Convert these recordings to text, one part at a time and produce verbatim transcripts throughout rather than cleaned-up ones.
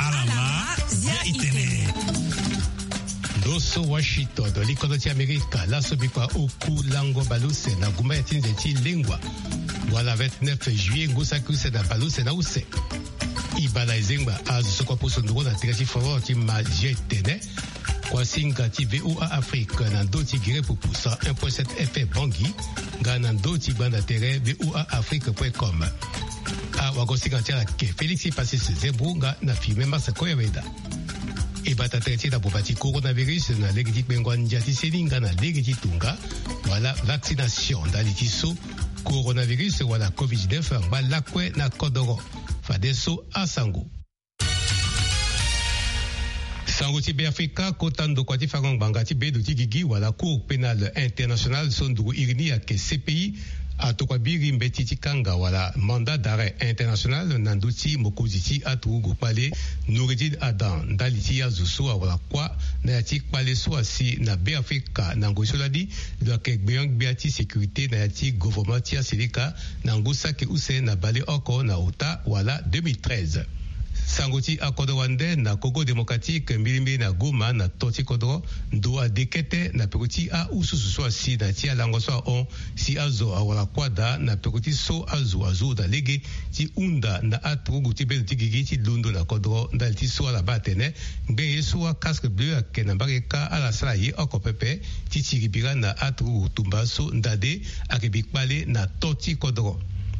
Alama ya itene. Doso Washington, l'ikono ti Amerika, la sobikwa oku lango baluse na guma ya tinze ti lingwa. Wala vingt-neuf juillet ngusa kuse na baluse na use. Ibala izengba azu sokwa poso ndugo na tirati foro ti ma jetene. Kwa singa ti V O A Afrique na do ti gire pupusa un virgule sept F M Bangui. Ga na do ti banda tere V O A Afrique point com. A wagosinga ti ala ke Félix Passis Zebunga na filme masa koya weda. E bata treti da bobati coronavirus na legiti bengwanja ti seninga na legiti tunga wala vaccination da litiso coronavirus wala covid dix-neuf ba lakwe na kodoro fadeso asango sango ti be Afrika kotando kwa ti farang banga ti bedu ti gigi wala cour pénale internationale sondu irini ya ke C P I atokwa biri mbeti ti kanga wala mandat d'arrêt international nanduti mokoziti atugu pale Noureddin Adam ndaliti ya zuso wala kwa na ti pale so asi na be Afrika nangosoladi do ke beyang beati sécurité na ti gouvernement ti Selika nangusa ke use na bale oko na uta wala deux mille treize. Sangoti akodo wande na Congo démocratique mbilimbi na Goma na toti kodro ndo a dekete na pekuti a ususu so si na ti alango so on si azo awala kwada na pekuti so azo azo da lege ti unda na atrugu ti bel ti gigi ti lundo na kodro ndal ti so ala batene mbe yeso a casque bleu a ke na bareka ala sala ye oko pepe ti tiribira na atrugu tumba so ndade a ke bikpale na toti kodro.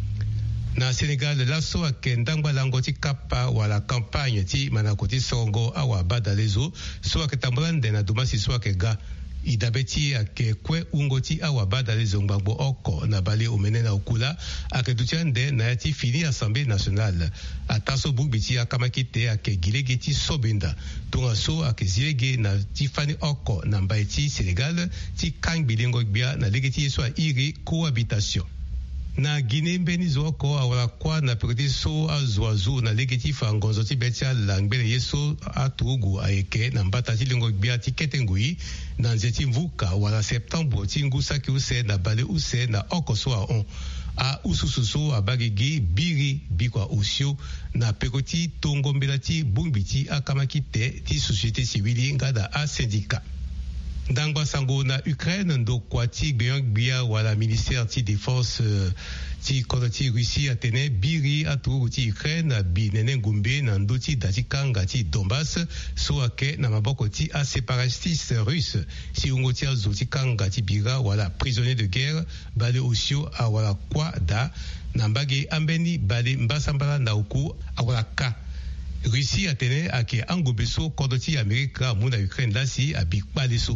Na Sénégal, lasso a kendangba langoti kapa wala campagne ti manakoti songo awa bada lezo so a ketambrande na dumasi so a ke ga idabeti a ke kwe ungoti awa bada lezo ngbango oko na bale omene na okula a ke dutiande na yati fini Assemblée nationale a taso bugbiti a kamakite a ke gilege ti sobenda tonga so a ke zilege na ti fani oko na mbaye ti Sénégal ti kang bilingo gbia na legeti so a iri cohabitation. Na Guinée mbeni zoko awala kwa na pekoti so azuazu na legeti fa ngonzo ti betia langbele yeso atugu aeke na mbata ti lingo bia ti ketengui na nzeti mvuka wala septembre ti ngusa ki use na bale use na oko so a on a usususu abagigi biri bikwa usio na pekoti tongo mbela ti bungbiti akamaki te ti société civile ngada a syndicat. Dangba sango na Ukraine ndo kwa ti gbeyon gbia wala ministère ti défense ti kono ti Russie atene biri atu ti Ukraine bi nene ngumbe na ndo ti dati kanga ti Donbass so ake na maboko ti a séparatiste russe si ungo ti azo ti kanga ti bira wala prisonnier de guerre bale osio a wala kwa da na mbage ambeni bale mbasambala na uku a wala ka. Russie a tene a ke angobeso kodoti Amerika muna Ukraine lasi a bikpale so.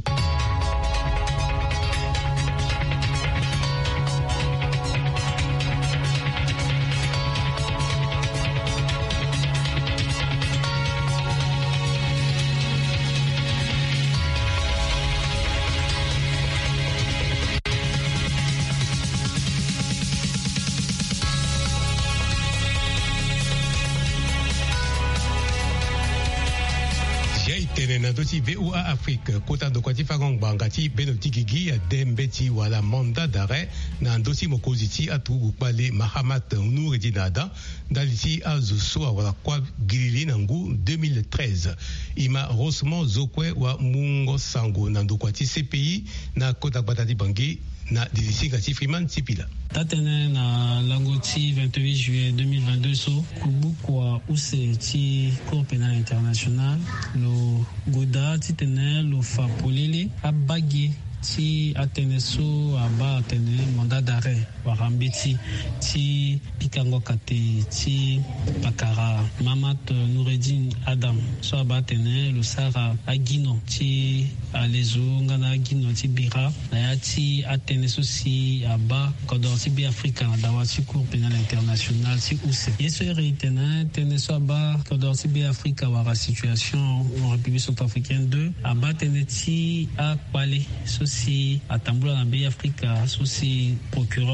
Na doti V O A Afrique kota do kwati farong bangati benoti gigi ya dembeti wala mandat d'arrêt na doti mokoziti atugu pale Mahamat Noureddin Adam daliti azuso wala kwa gilili nangu deux mille treize ima Rosman Zokwe wa Mungo Sango na do kwati C P I na kota batati bangi na dilisinga ti Freeman Tipila. Tatene na langoti vingt-huit juillet deux mille vingt-deux so kubukwa use ti Cour pénale internationale lo goda ti tene lo fa polele abagi ti atene so aba atene mandat d'arrêt warambiti ti pikango kate ti pakara Mahamat Noureddin Adam so aba atene lo sara agino ti alezo ngana agino ti bira na ya ti atene so si aba kodor ti bi Afrika na dawa ti Cour pénale internationale ti use yeso ere tene tene so aba kodor ti bi Afrika wara situation en République centrafricaine deux aba tene ti akpale so si atambula na bi Afrika so si procureur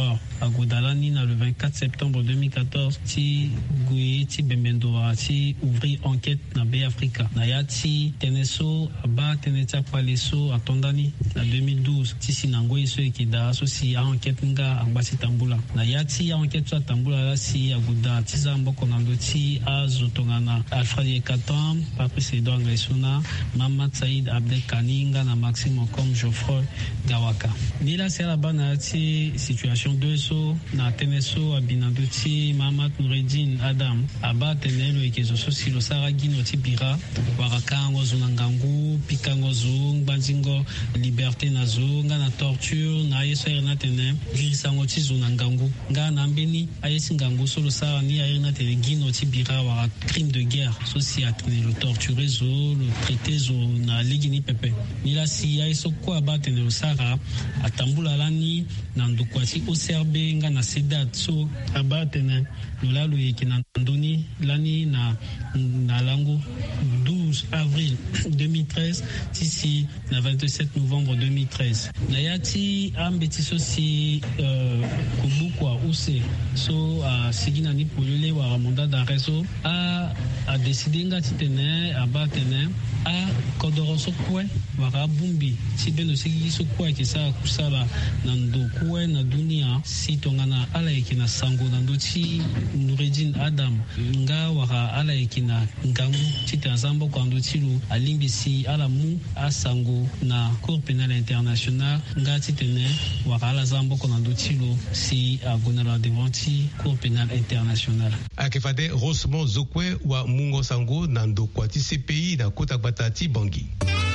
à Godalani le vingt-quatre septembre deux mille quatorze ti Gouye ti Bembendoa ti ouvrir enquête na Bay Africa na ya ti teneso aba tenetia kwaleso atondani na deux mille douze ti sinango iso ekida so si a enquête nga agbasi tambula na ya ti a enquête so tambula la si aguda ti zambo konando ti azotongana Alfred Katam Patrice Edouard Ngaisuna Mamad Saïd Abdel Kaninga na Maxime comme Geoffroy Gawaka ni la c'est la bana ti situation deux so na teneso abinando ti Mamad Noureddin Adam aba tenelo ekezo so si lo saragino ti bira warakango zunangangu pikango zung banzingo liberté na zunga na torture na yeso na tene girisango ti zunangangu nga na mbeni ayesi ngangu so lo sara ni ayena tene gino ti bira wara crime de guerre so si atene lo torture zo lo traité zo na ligini pepe ni la si ayeso ko aba tene lo sara atambula lani na ndukwati O C R B nga na sedat so aba tene lola lo yeki na ndoni lani na na lango douze avril deux mille treize tisi na vingt-sept novembre deux mille treize na yati ambeti so si euh, kubukwa use so a sigina ni polele wa mandat d'arrêt so a a décidé nga titene aba tene a kodoroso kwe wara bumbi si beno sigi so kwe ki sa kusala na ndo kwe na dunia si tongana ala ekina sango na ndo ti Noureddin Adam nga wara ala ekina ngangu ti tanzambo kwa ndo ti lu alimbi si ala mu asango na Cour pénale internationale nga ti tene wara ala zambo kwa ndo ti lu si agonala devant ti Cour pénale internationale akefade Rosmond Zokwe wa mungo sango na ndo kwa ti C P I na kota batati bangi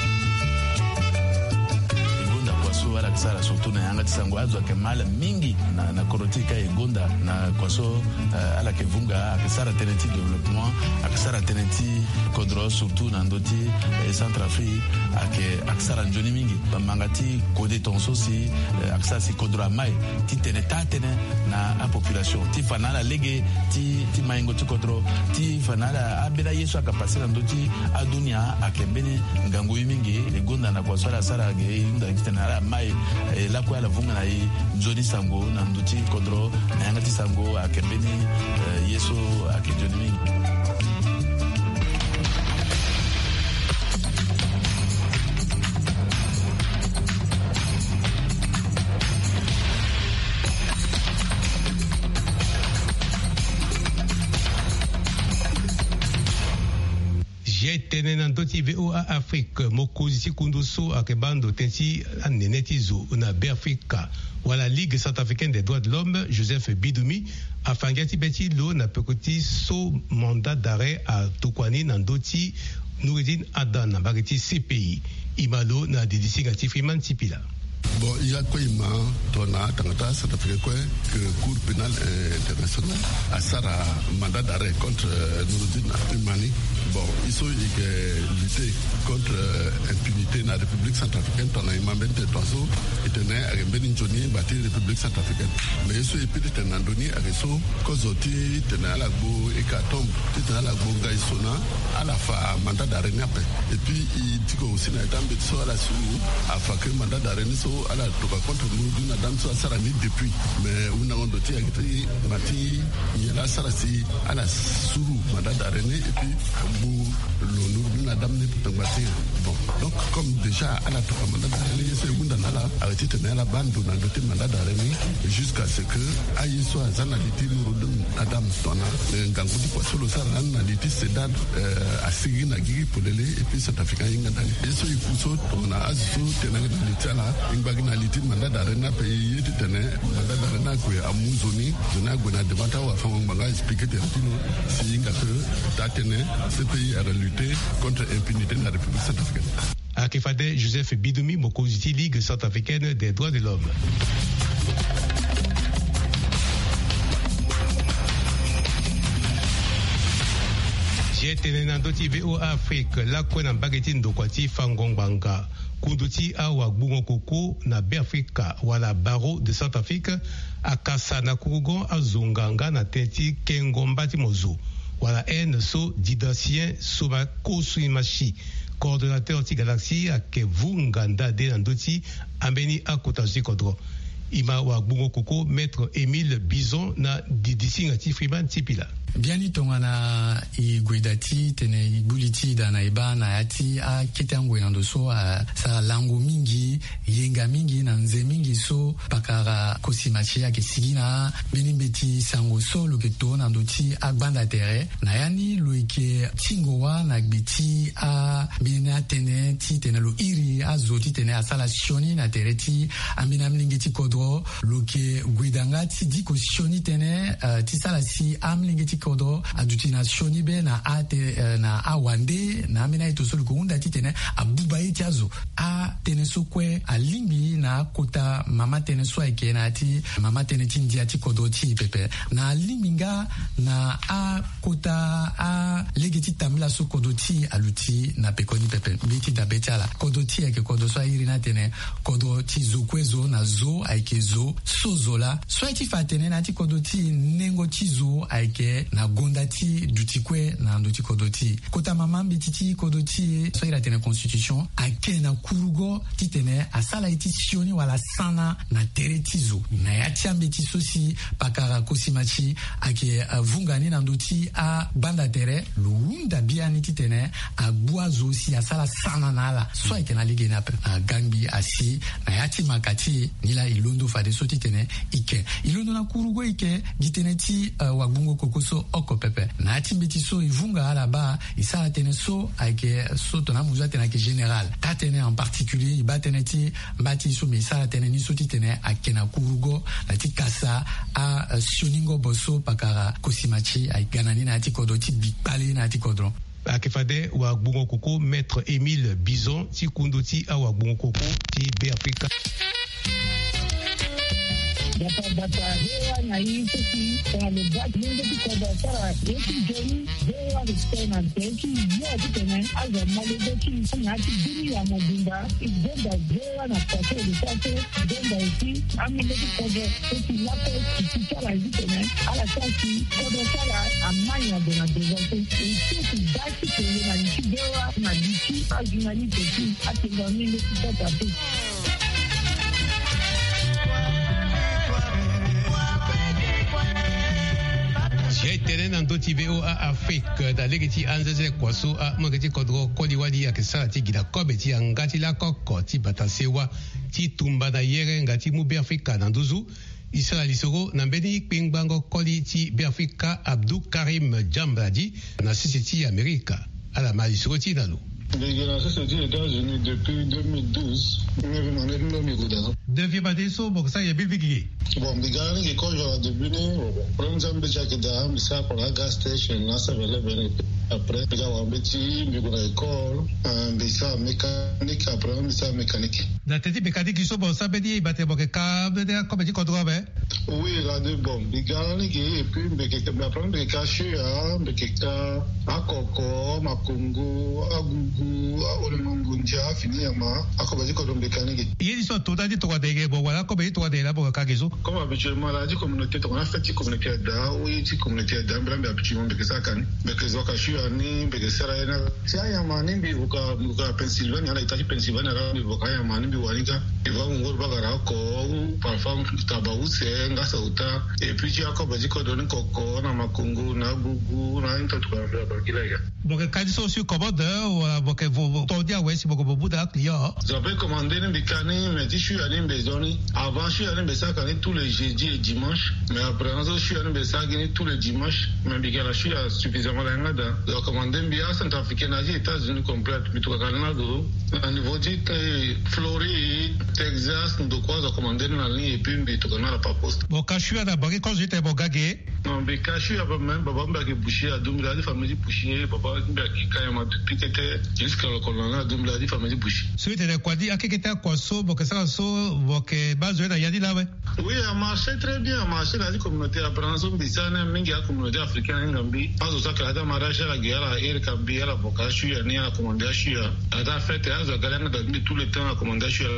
wala kisara surtout na yanga tisango azo ke mala mingi na na korotika egonda na kwaso uh, ala ke vunga akisara tenenti développement akisara tenenti kodro surtout na ndoti eh, Centrafrique ake akisara njoni mingi bamangati kode tonso si uh, akisara si kodro mai ti tene tatene na a population ti fanala lege ti ti maingo ti kodro ti fanala abela yesu akapasi na ndoti adunia akembeni ngango mingi egonda na kwaso ala sara ge nda kitana mai la kwa la vunga na i nzoni sango na nduti kodro na yanga ti sango akembeni uh, yeso akejoni mingi tene na ndoti V O A Afrique mokozi ti kunduso akebando tenti aneneti zo na Bay Africa wala Ligue centrafricaine des droits de l'homme Joseph Bidoumi afangati beti lo na pekoti so mandat d'arrêt a tokwani na ndoti Noureddin Adam na bageti C P I imalo na didisi ngati Freeman Tipila. Bon, il y a quoi il m'a donné tangata ça fait quoi que Cour pénale internationale a ça mandat d'arrêt contre Noureddin Abdelmani. Bon, il faut lutter contre l'impunité dans la République centrafricaine. On a eu même des oiseaux et tenait à Mbeni Njoni bâtir la République centrafricaine. Mais il faut épiter tenant Andoni à Resso, Kozoti, tenant à la Gbo et Katombe, tenant à la Gbo Gaïsona, à la fa mandat d'arrêt n'appelle. Et puis il dit qu'aussi n'a été embêté à la sous, à fa que mandat d'arrêt so à la toka contre nous d'une dame so sarani depuis. Mais on a on doté à qui mati il y a la sarasi à la sous mandat d'arrêt et puis le nous dame ne peut pas bon donc comme déjà à la toka mandat d'arrêt c'est une dans la arrêté tenir la bande dans le doté mandat d'arrêt jusqu'à ce que aille soit zanalité nous adam donna ngangu di poso lo sara analiti sedan a sigi na gigi polele et puis cet africain inga dali eso ifuso on a azu tenanga litala ingbagi na liti mandat d'arrêt na pays yeti tene mandat d'arrêt na ko amuzoni zona gona de bata wa fa nganga expliquer tertino si inga que tatene ce pays a lutter contre l'impunité dans la République centrafricaine. Akefade Joseph Bidoumi mokozi Ligue centrafricaine des droits de l'homme. J'ai tenenando ti V O A Afrique la kwena mbageti ndokwati fangongbanga kunduti awa gbungo koko na Bay Africa wala Barreau de Centrafrique akasa na kurugon azonganga na tenti kengombati mozo wala en so didancien soba kosuimashi coordonnateur ti galaxie a ke vunganda de nandoti ambeni akota zikodro ima wa bungo koko maître Émile Bison na didisi ngati Freeman Tipila. Biani tongana i guidati tene i buliti dana iba na yati a kitangwe na doso a sa lango mingi yenga mingi na nze mingi so pakara kosimachi ya kesigina beni beti sango so lo keto na doti a banda tere na yani lo ike tingowa na gbeti a bina tene ti tene lo iri a zoti tene a sala shoni na tere ti ambina mlingeti kodro lo ke guidanga ti di ko shoni tene uh, ti sala si amlingeti kodo aduti na shoni be na ate uh, na awande na amina ito solo kuunda ti tene a bubai ti azo a tene so kwe a limbi na kota mama tene so ike na ti mama tene ti ndia ti kodo ti pepe na limbinga na a kota a legeti tamila so kodo ti aluti na pekoni pepe biti da betala kodo ti eke kodo so iri na tene kodo ti zo kwezo na zo aike zo so zola so iti fa tene na ti kodo ti nengo ti zo aike na gonda ti duti kwe na ndo ti kodo ti kota mama biti ti kodo ti so ira tene constitution ake na kurugo ti tene asala iti sioni wala sana na tere ti zo na ya ti ambeti so si pakara kosimachi ake uh, vungani na ndo ti a banda tere lo unda biani ti tene a bua zo si asala sana na ala so ake na lege na uh, gangbi asi na ya ti makati nila ilondo fade so ti tene ike ilondo na kurugo ike gitene ti uh, wagbungo kokoso oko pepe na ya ti mbeti so ivunga ala ba isala tene so ake so tona muza tene ake general ta tene en particulier iba tene ti mbati so me isala tene ni so ti tene ake na kurugo na ti kasa a uh, sioningo boso pakara kosimachi ay ganani na ti kodo ti bikpale na ti kodron akefade wa gbungo koko maître Émile Bison ti kundu ti a wa gbungo koko ti be Afrika. Data data hewa na hii sisi kwa lebati mungu tiko dafara yeki joni hewa listena teki ya titene aza malebeki ngati dini ya mabunda igenda hewa na pate lisate genda iti amileki kodo teki lape kichara hitene ala kasi kodo sala amanya dona dezate iti dati kwenye na nchi hewa na nchi ajunani teki atinga mingi kitata teki. J'ai tenen dans d'autres V O A Afrique dans les petits anzeze kwaso a mangeti kodro koliwadi ya kesala ti gida kobe ti angati la koko ti batasewa ti tumba na yere ngati mu be Afrika na nduzu isala lisoro na mbeni pingbango koli ti be Afrika Abdou Karim Jambradi na sisiti Amerika ala malisoro ti nalo. États-Unis depuis deux mille douze. Devient pas des sauts, bon, ça y est, bien vigilé. Bon, bigani qui quand j'ai débuté, premier temps que j'ai quitté, mais ça pour la gas station, là ça va le après, j'ai un petit, mais pour l'école, mais ça mécanique, après, mais ça mécanique. Dans tes mécaniques qui sont bon, ça veut dire, il battait bon, câble, comme dit, contrôle, hein? Oui, là, de bon, bigani qui, et puis, mais qui, mais après, mais caché, hein, mais qui, à Koko, Makungu, à Gugu, à Olemungunja, fini, à ma, à Kobaji, Kodom, mécanique. Il sont tout à dit, toi, des bon, voilà, comme il toi, des là, pour Kagezo. Comme habituellement, là, dit communauté, on a fait une communauté d'A, oui, une communauté d'A, mais habituellement, mais que ça, quand, mais que ça, caché, ani, mais que ça, là, si à Yamani, mais vous, vous, Pennsylvanie, à l'état de Pennsylvanie, mais vous, à Yamani, mais Wanika, il va vous voir, bagara, ko, parfois, tabaou, c'est, ngasa, uta, et puis, tu as Kobaji, Kodon, Koko, na Makungu, na Gugu, na Intotua, Bakilaya. Donc, quand ils sont sur commandeur, ou, donc, vous, t'en dire, ouais, c'est beaucoup, beaucoup d'un client. J'avais commandé une mécanique, mais je suis allé maison. Avant, je suis allé à tous les jeudis et dimanches. Mais après, je suis allé à tous les dimanches. Mais je suis suffisamment là. J'ai commandé un billet centrafricain aux États-Unis complète. Mais tout le Canada, au niveau de Floride, Texas, de quoi j'ai commandé une ligne et puis tout le Canada pas poste. Bon, quand je suis à la barre, quand j'étais à Bogagé. Non, mais quand je suis à même, papa m'a dit boucher à Doumla, la famille boucher, papa m'a dit quand il m'a dit que c'était jusqu'à le colonel à Doumla, la famille boucher. Celui de quoi dit, à qui était à quoi so, bon, que ça so, bon, que base de la yadi là, ouais. Oui, a marché très bien, a marché la communauté à Branson, Bissane, Minga, communauté africaine, Gambi. Pas au sac, la mariage à la guerre, à Air Gambi, à la vocation, à la commandation, à la fête, à la galère, dans tout le temps, à commandation, à la Gabon.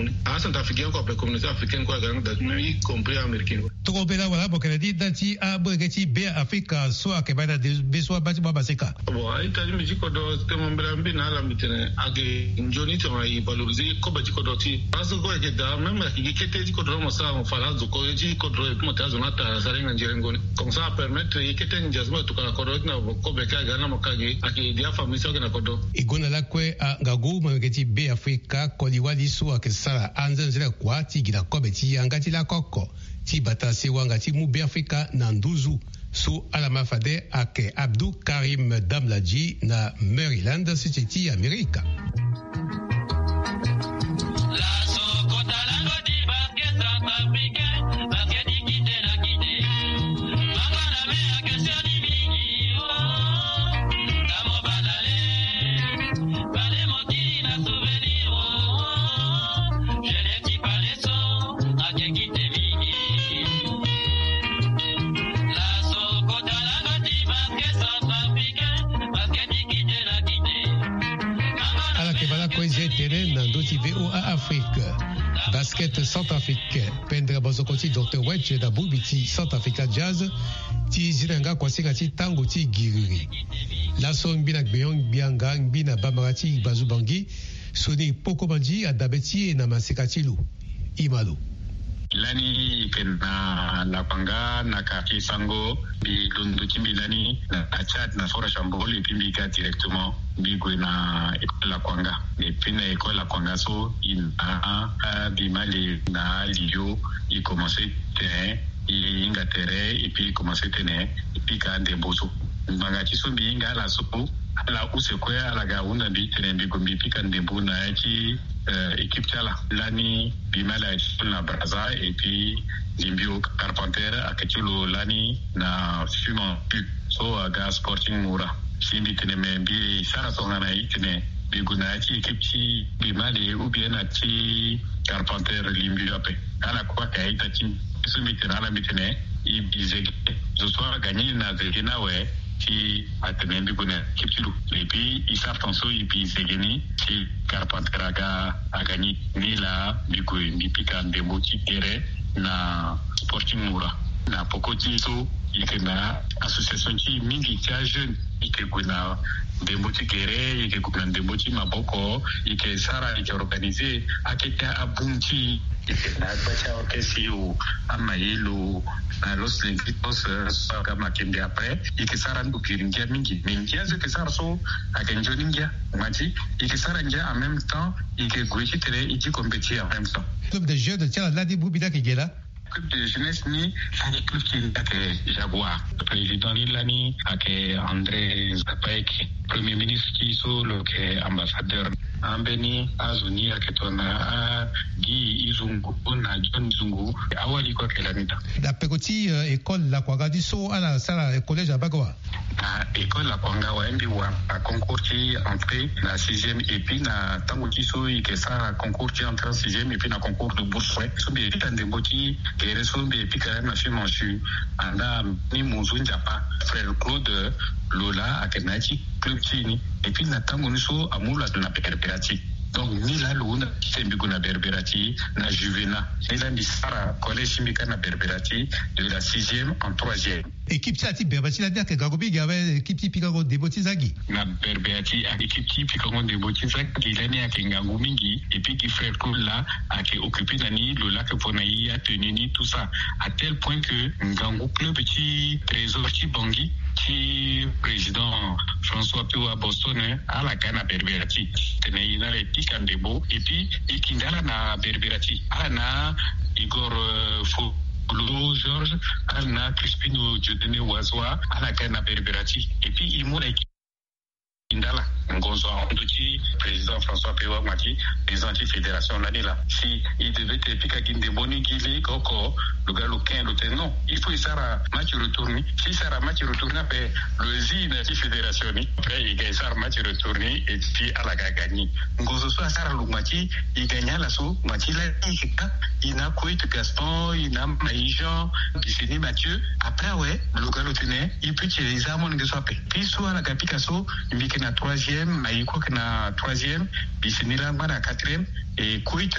à centrafricain quoi, la communauté africaine quoi, même y compris américain. Trop bela voilà pour qu'elle dit dati a bregeti be Africa soit que bana de besoin bati baba seka. Bon, ay tali mi ko do te mon blambe na la mitene age njoni te mai valoriser ko ba ko do ti. Parce que que da même qui kete ko do mo sa on fala do ko ji ko do mo ta zona ta sare ngire ngone. Comme ça permettre y kete njazma to kala ko do na ko be ka ga na mo kage ake dia famille so na ko do. Igona la kwe a ngagu mo geti be Africa ko liwali so ke sala anzenzela kwa ti gila ko be ti angati la koko. Ti bata se wanga ti mu be Africa na nduzu so alama fade ake Abdou Karim Damladji na Maryland siti Amerika. V O A Afrique, basket centrafricain, pendre bozokoti docteur Wedge da Bubiti Centrafrica Jazz, ti zinanga kwasika ti tango ti giriri. La son bina gbeyon bianga bina bamarati bazubangi, soni poko banji adabeti na masekatilu. Imalo. Lani kena la panga na kaki sango bi lundu kimbi lani na achat na fora shamboli pimbi ka directement bi na la kwanga et puis na école la kwanga so il a bi mali na liyo il commençait terrain il inga terrain et puis il commençait terrain et puis ka de boso ngati so bi inga la so ala usekwe ala ga una bi terrain bi gombi puis ka de bona ki équipe tala lani bimala na braza et puis limbio carpenter akachulu lani na fuma so aga sporting mura simbi tene membi sara songa na itene biguna ci équipe ci bimale ou bien ati carpenter limbio ape ala kwa kaita ci sumi tena la mitene i bizege zo soir gagné na zegena we qui a tenu de bonheur qui et puis ils savent en soi et puis c'est gagné si Carpenter a gagné ni là du coup ni piquant de motifs terrain na Sporting Mura na pokoti so il y a association qui mingi tia jeune il y a des motifs terrain il y a des motifs maboko il y a sara il y a organisé à quelqu'un à bunti na bacha okesi o amayelo na los lengitos so kama kende après ikisara ndukiringia mingi mingia ze kisara so akenjoningia mati ikisara ngia en même temps ikegwechi tere iki compétir en même temps. Club de jeu de Tiala Ladi Boubida Kigela. Club de jeunesse ni c'est club qui est Jaguar. Le président Nilani ake André Zapaik, premier ministre qui so le ambassadeur ambeni azuni aketona gi izungu na John Zungu awali kwa kelamita la pekoti école la kwagadi so ala sala collège abagwa na école la kwanga wa mbi wa concours qui entrée na sixième et puis na tango ki so ke sa concours qui entrée en sixième et puis na concours de bourse so be tande mboti ke reso be pikara na fimo chu anda ni muzunja pa frère Claude Lola akenachi club chini et puis na tango so amula na Berberati donc ni la luna sembigo na Berberati na Juvena ni la misara collège chimique na Berberati de la sixième en troisième équipe tati Berberati la que Gagobi gawe équipe typique de Botizagi na Berberati équipe typique de Botizagi la ni akengangu mingi et puis qui frère Claude là a qui occupé nani le lac Ponai a tenu ni tout ça à tel point que ngangu club petit trésor qui Bangui qui président François Peu à Boston à la Ghana Berberati tene ina le tikandebo et puis ikindala na Berberati ana Igor Fo Lolo Georges ana Crispino Dieudonné Wazwa à la Ghana Berberati et puis imona indala ngonzo ndoki président François Pewa Maki président de fédération l'année là si il devait être pika ginde boni gile koko le gars local le non il faut ça match retourné si ça match retourné après le zine de fédération après il gagne ça match retourné et puis à la gagné ngonzo so ça le Maki il gagne la so Maki là il n'a quoi de Gaston il n'a Maïjean Bisseni Mathieu après ouais le gars le tenait il peut tirer les armes de soit puis soit la Picasso il na troisième, Maïko na troisième, Bissinila na quatrième, et Kuit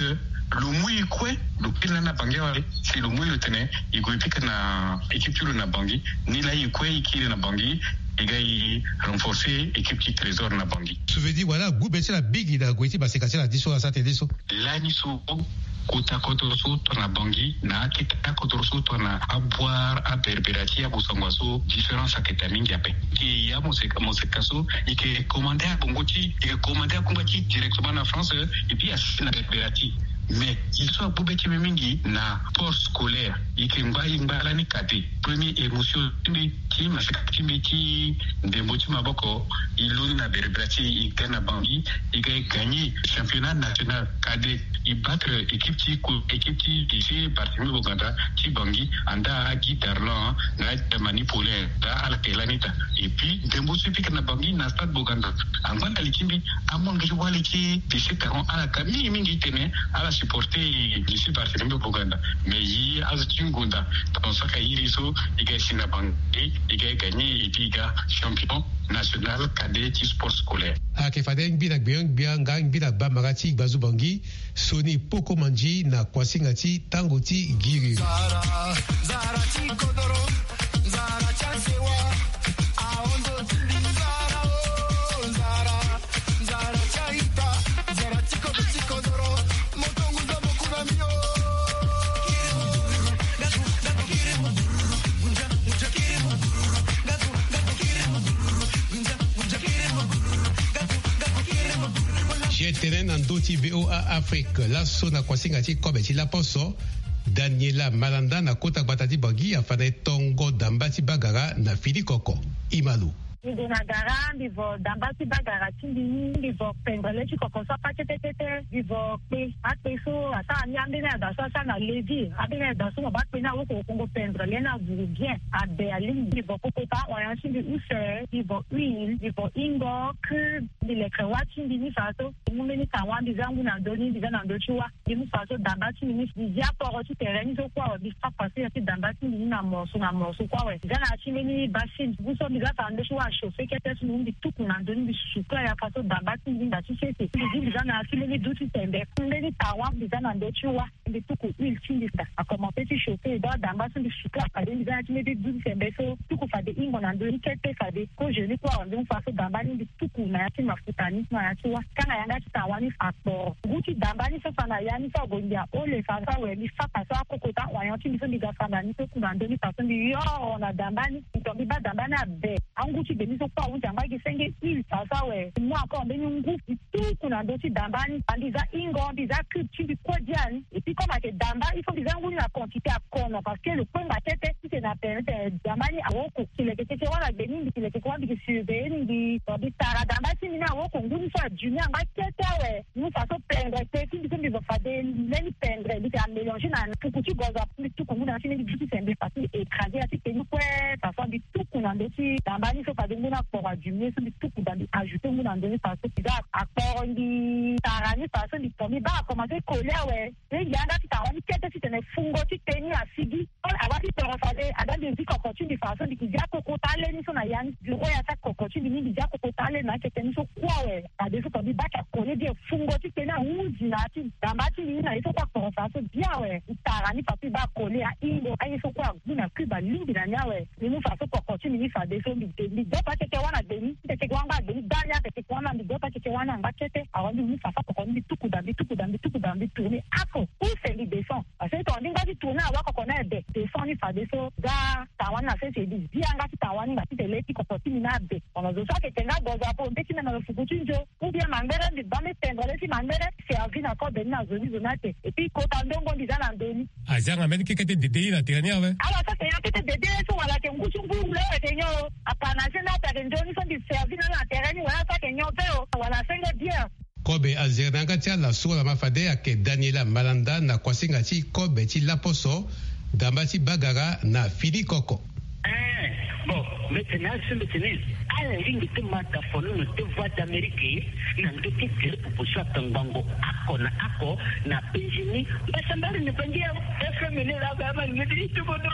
lumui kwe lupila na bangi wale si lumui lutene iguipika na équipe na bangi ni la ikwe ikiri na bangi igai renforcer équipe qui trésor na bangi. Tu veux dire voilà goubeti la big da goiti ba sekati la diso la sateliso. La niso kuta kotorso to na bangi na kita kotorso to na aboire a berberati a busangwaso différence aketa mingi ape ki ya museka musekaso ike commander a bongoti ike commander a bongoti directement en France et puis à na berberati. Mais il soit boubeti mingi na post scolaire ike mbai mbala ni kate premier émotion timbi ki masaka timbi ki ndemoti maboko iluni na berberati ike na bangi ike gagner championnat national cadet i battre équipe qui équipe qui ici parmi Boganda qui bangi anda aki darlan na manipulé da ala telanita et puis ndemoti pika na bangi na stade Boganda anganda litimbi amonga wale ki ici taron ala kami mingi tene ala supporter ici parmi Boganda mais yi azchingunda dans saka iriso iga sina bangi iga gagné et puis iga champion national cadet qui sport scolaire a ke fadeng bi nak biang biang gang bi nak ba magati bazu bangi soni poko manji na kwasingati tangoti giri zara zara ti kodoro zara chansewa aondo zara zara zara chaita zara tiko tiko doro motongu do bokura mio Tenen andoti B O A Afrique la sona kwasingati kobeti la poso Daniela Malanda na kota batati bangi afana tongo dambati bagara na fili koko Imalu Nigo na gara, nivo dambati bagara tindi, nivo pendrele chiko kosa patetete, nivo pe, akpe so, ata ani ambene adaso sa na levi, ambene adaso mabak pena woko kongo pendrele na vurugien, a Berlin, nivo kokota, wayan chindi use, nivo uil, nivo ingo, kub, nilekre wachindi ni faso, mumeni kawan bizangu na doni, bizan na dochua, nimu faso dambati ni nizia poro ti tereni so kwa, bifa pasi yati dambati ni na morso na morso kwa we, bizan na chimeni basin, buso biza fandochua, chauffeur qui était sur nous tout qu'on a donné du sucre à façon d'abati d'inda société les gens na filé d'autres tembe les tawa les gens na dochua de tout qu'on il finit a commencé à chauffer dans d'ambasson du sucre à des gens qui met d'autres tembe so tout qu'on fait des ingo na donné quelque fait des ko je ne quoi on façon d'ambani de tout qu'on a qui m'a futani na tu kana yanga tawa ni factor guti d'ambani so fana yani so bondia o le fa sa we ni fa pasa kokota wa yanti ni so diga fana ni so qu'on a donné façon de yo on a d'ambani donc ba d'ambani a be anguti de so kwa unjanga kisenge il sasa we mwa kwa mbeni ngufu tu kuna ndoti dambani andiza ingo ndiza kuchi kodian et puis comme à damba il faut bizangu na quantité à kono parce que le point tête si c'est na permettre dambani a woko kile kete wala beni kile kete kwa bi surveiller ndi ndi tara damba si mina woko nguni fa junior nga tete we nous façon prendre tete si bizangu va faire des meni prendre ndi a mélanger na kuchi goza tout comme na fini ndi c'est bien facile écraser à petit nous quoi façon di tout kuna ndoti dambani so pas de mona pour du mieux sur tout pour ajouter mon andoni parce que ça accord ndi tarani parce que tomi ba commencer coller ouais et il y a un qui tarani tête si tene fungo ti teni a sigi on a wati pour faire ada de vie continue de façon de kia kokotale ni so na yani du roya sa kokotine ni dia kokotale na teni so kwa ouais a de so tomi ba ka coller de fungo ti teni a uzi na ti dambati ni na iso kwa pour faire bien ouais tarani parce que ba coller a ingo ai so kwa na kuba lingi na nyawe ni mu façon pour continuer ni fa de so ni de pas que wana deni tete kwanga deni danya tete kwanga ndi dopa tete wana ngachete awandi mu fafa ko ndi tuku dambi tuku dambi tuku dambi tourner ako où c'est li descend parce que on dinga di tourner awa ko kona de descend ni fa deso ga tawana se se di bianga ti tawani ngati tele ti ko potini na be on zo sa ke tenga goza po mbeti na fukutunjo ou bien mangera ndi bame tengole ti mangera servi na ko deni na zoni zonate et puis ko tandongo ndi zana ndeni azanga men ke kete dede la ternia we ala sa te ya kete dede so wala ke nguchungu le ke nyo apana sena ta ndoni so ndi servi na la tereni wala sa ke nyo peo wala senga bien kobe azernanga tia la sura mafade ake Daniela Malanda na kwasingati kobe ti laposo dambati bagara na fili koko eh bon maintenant c'est maintenant à la ligne de mataphone de voix d'Amérique na ndoki kile proposition tangango ako na ako na penjini basa mbali ni pangia F M ni la baba ni ndi tukono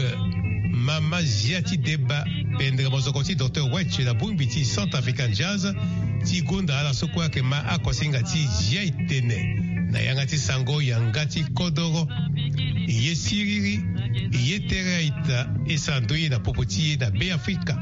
Mama Ziati Deba pendre mozokoti docteur Wetch la bumbiti Centre African Jazz ti gonda ala sokwa ke ma akosinga ti jaitene na yangati sango yangati kodoro ye siriri ye teraita esandoi na popoti na be Afrika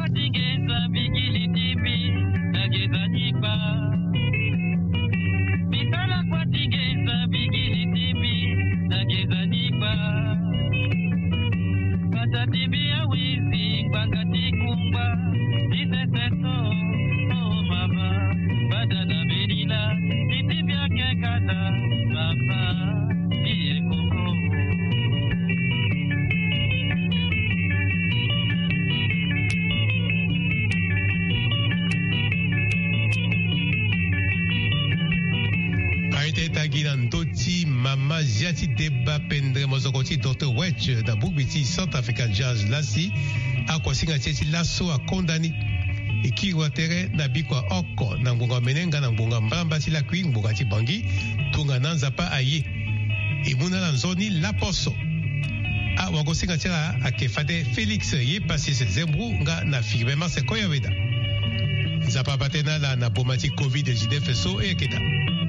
Mama Ziati Deba pendre mozokoti docteur Wetch da bubiti Centre African Jazz lasi akwasinga teti laso a kondani ikirwa tere na bikwa oko na ngunga menenga na ngunga mbamba ti la kui ngunga ti bangi tunga nanza pa aye imuna na nzoni la poso a wagosinga tela akefade Felix ye pasi se zembru nga na firme marse koyaweda zapa batena la na bomati covid jidefeso e keta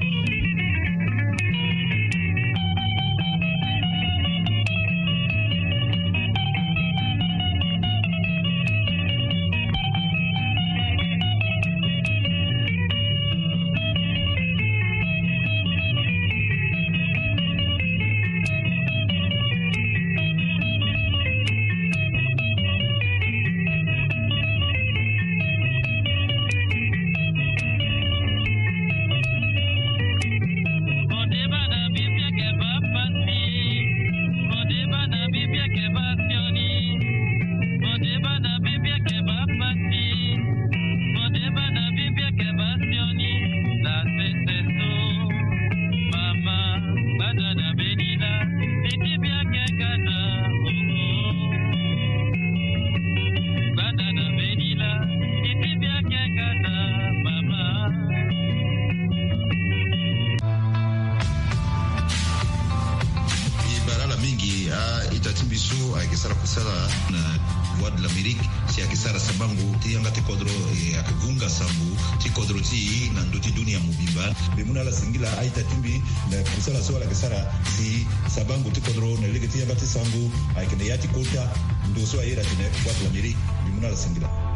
akisara kusala na voix de l'Amérique si akisara sabangu ti yanga ti kodro e akivunga sambu ti kodro ti na ndoti dunia mubimba bimuna la singila aita timbi na kusala so la kisara si sabangu ti kodro na lege ti yanga ti sangu aikene yati kota ndo so ayera tine voix de l'Amérique bimuna la singila